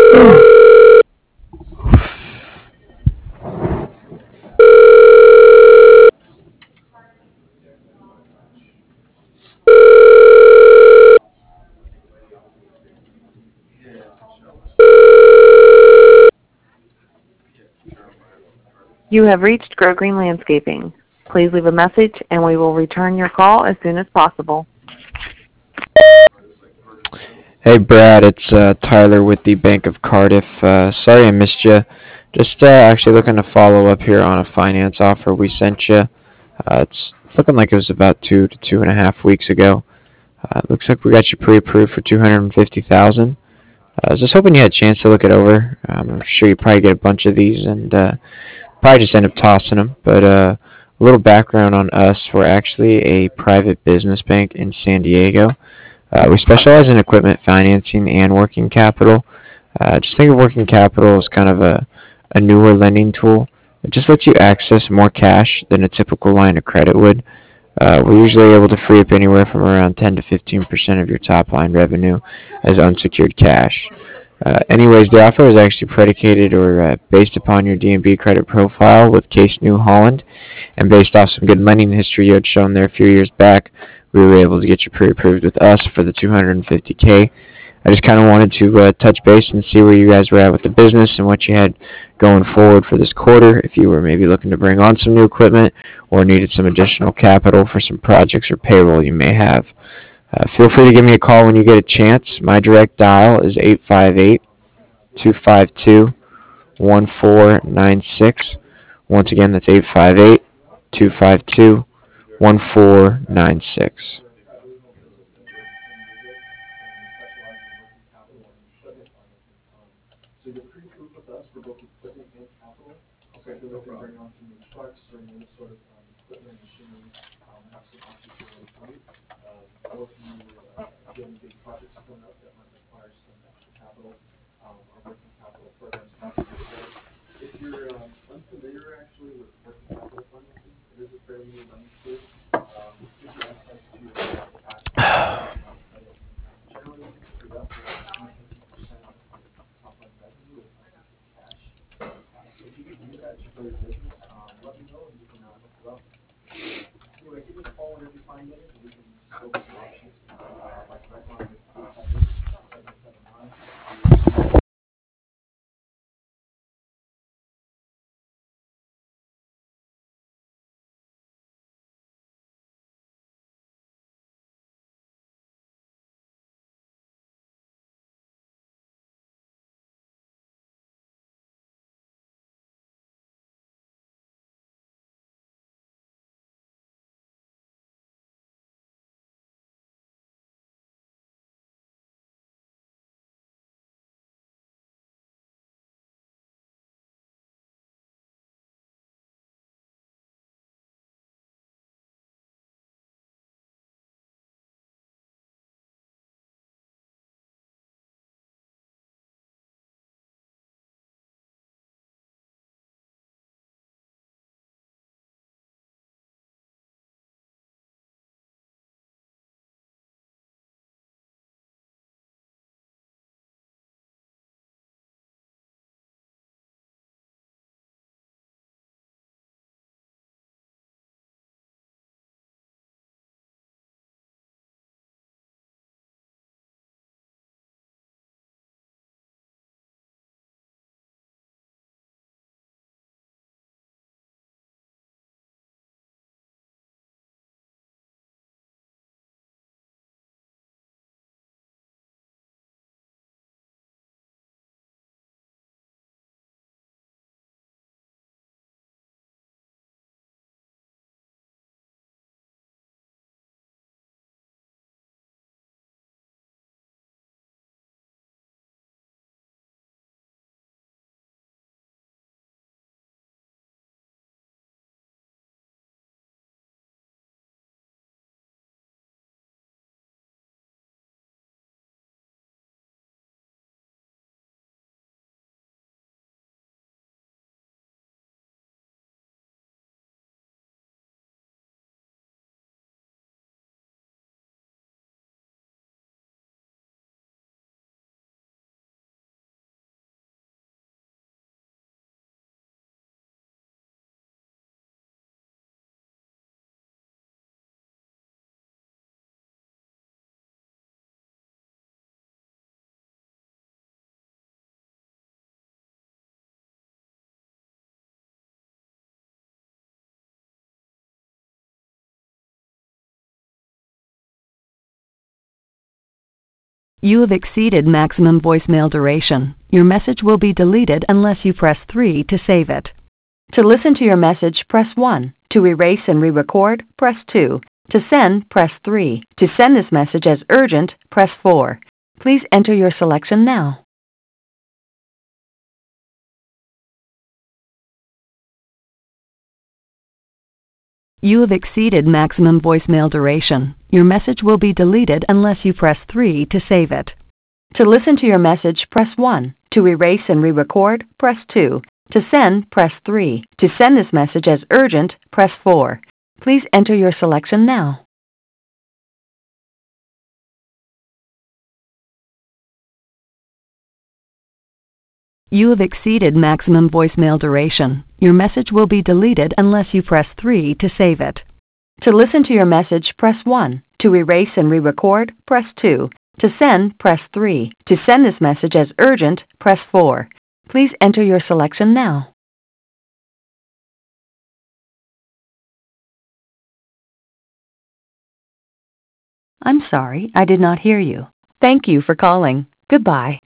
You have reached Grow Green Landscaping. Please leave a message and we will return your call as soon as possible. Hey Brad, it's Tyler with the Bank of Cardiff. Sorry I missed you. Just actually looking to follow up here on a finance offer we sent you. It's looking like it was about 2 to 2.5 weeks ago. Looks like we got you pre-approved for 250,000. I was just hoping you had a chance to look it over. I'm sure you probably get a bunch of these and probably just end up tossing them. But a little background on us: we're actually a private business bank in San Diego. We specialize in equipment financing and working capital. Just think of working capital as kind of a newer lending tool. It just lets you access more cash than a typical line of credit would. We're usually able to free up anywhere from around 10 to 15% of your top line revenue as unsecured cash. Anyways, the offer is actually predicated or based upon your DNB credit profile with Case New Holland, and based off some good lending history you had shown there a few years back, we were able to get you pre-approved with us for the 250K. I just kind of wanted to touch base and see where you guys were at with the business and what you had going forward for this quarter. If you were maybe looking to bring on some new equipment or needed some additional capital for some projects or payroll you may have. Feel free to give me a call when you get a chance. My direct dial is 858 252 1496. Once again, that's 858 252 1496. You have exceeded maximum voicemail duration. Your message will be deleted unless you press 3 to save it. To listen to your message, press 1. To erase and re-record, press 2. To send, press 3. To send this message as urgent, press 4. Please enter your selection now. You have exceeded maximum voicemail duration. Your message will be deleted unless you press 3 to save it. To listen to your message, press 1. To erase and re-record, press 2. To send, press 3. To send this message as urgent, press 4. Please enter your selection now. You have exceeded maximum voicemail duration. Your message will be deleted unless you press 3 to save it. To listen to your message, press 1. To erase and re-record, press 2. To send, press 3. To send this message as urgent, press 4. Please enter your selection now. I'm sorry, I did not hear you. Thank you for calling. Goodbye.